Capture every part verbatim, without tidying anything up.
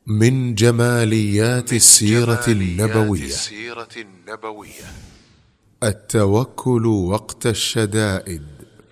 من جماليات السيرة النبوية التوكل وقت الشدائد.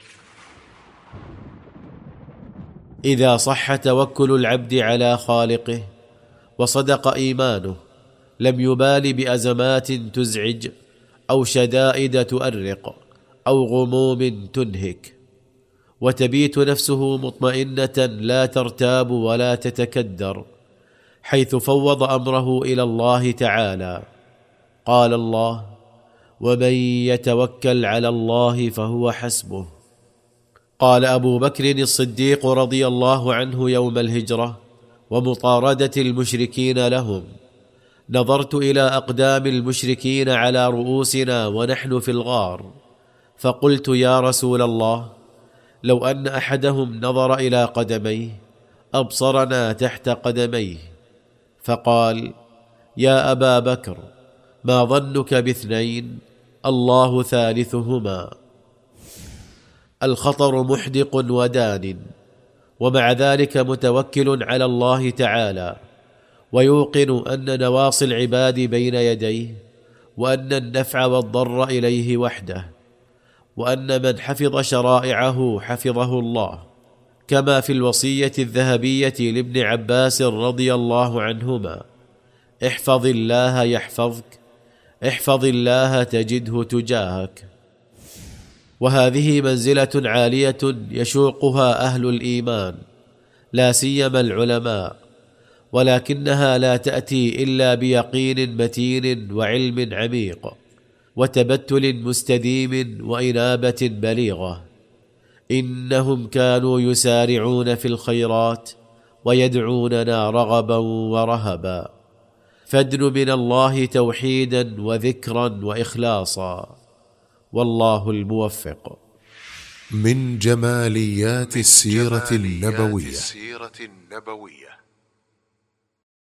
إذا صح توكل العبد على خالقه وصدق إيمانه لم يبال بأزمات تزعج أو شدائد تؤرق أو غموم تنهك، وتبيت نفسه مطمئنة لا ترتاب ولا تتكدر، حيث فوض أمره إلى الله تعالى. قال الله: ومن يتوكل على الله فهو حسبه. قال أبو بكر الصديق رضي الله عنه يوم الهجرة ومطاردة المشركين لهم: نظرت إلى أقدام المشركين على رؤوسنا ونحن في الغار، فقلت: يا رسول الله، لو أن أحدهم نظر إلى قدميه أبصرنا تحت قدميه. فقال: يا أبا بكر، ما ظنك باثنين الله ثالثهما؟ الخطر محدق ودان، ومع ذلك متوكل على الله تعالى، ويوقن أن نواصي العباد بين يديه، وأن النفع والضر إليه وحده، وأن من حفظ شرائعه حفظه الله، كما في الوصية الذهبية لابن عباس رضي الله عنهما: احفظ الله يحفظك، احفظ الله تجده تجاهك. وهذه منزلة عالية يشوقها أهل الإيمان، لا سيما العلماء، ولكنها لا تأتي إلا بيقين متين وعلم عميق وتبتل مستديم وإنابة بليغة. إنهم كانوا يسارعون في الخيرات ويدعوننا رغبا ورهبا، فادن من الله توحيدا وذكرا وإخلاصا، والله الموفق. من جماليات السيرة النبوية